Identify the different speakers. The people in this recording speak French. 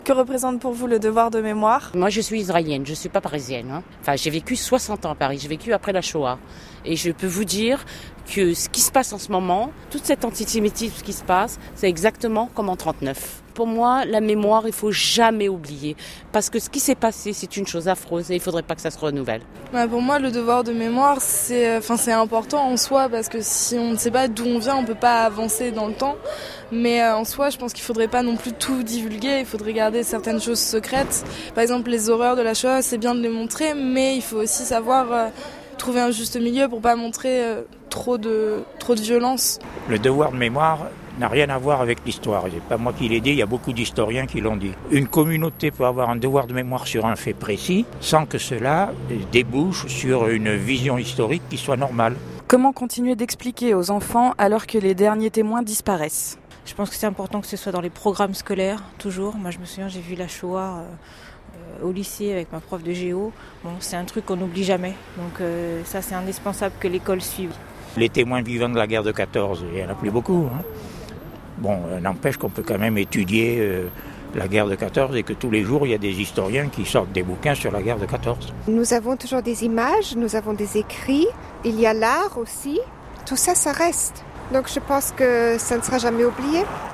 Speaker 1: Que représente pour vous le devoir de mémoire ?
Speaker 2: Moi, je suis israélienne, je ne suis pas parisienne. Enfin, j'ai vécu 60 ans à Paris, j'ai vécu après la Shoah. Et je peux vous dire que ce qui se passe en ce moment, toute cet antisémitisme qui se passe, c'est exactement comme en 1939. Pour moi, la mémoire, il ne faut jamais oublier. Parce que ce qui s'est passé, c'est une chose affreuse et il ne faudrait pas que ça se renouvelle.
Speaker 1: Pour moi, le devoir de mémoire, c'est important en soi, parce que si on ne sait pas d'où on vient, on ne peut pas avancer dans le temps. Mais en soi, je pense qu'il ne faudrait pas non plus tout divulguer, il faudrait garder certaines choses secrètes. Par exemple, les horreurs de la Shoah, c'est bien de les montrer, mais il faut aussi savoir trouver un juste milieu pour ne pas montrer trop de violence.
Speaker 3: Le devoir de mémoire n'a rien à voir avec l'histoire. C'est pas moi qui l'ai dit, il y a beaucoup d'historiens qui l'ont dit. Une communauté peut avoir un devoir de mémoire sur un fait précis sans que cela débouche sur une vision historique qui soit normale.
Speaker 1: Comment continuer d'expliquer aux enfants alors que les derniers témoins disparaissent ?
Speaker 4: Je pense que c'est important que ce soit dans les programmes scolaires, toujours. Moi, je me souviens, j'ai vu la Shoah au lycée avec ma prof de géo. Bon, c'est un truc qu'on n'oublie jamais. Donc ça, c'est indispensable que l'école suive.
Speaker 3: Les témoins vivants de la guerre de 14, il n'y en a plus beaucoup. Bon, n'empêche qu'on peut quand même étudier la guerre de 14 et que tous les jours, il y a des historiens qui sortent des bouquins sur la guerre de 14.
Speaker 5: Nous avons toujours des images, nous avons des écrits, il y a l'art aussi. Tout ça, ça reste. Donc je pense que ça ne sera jamais oublié.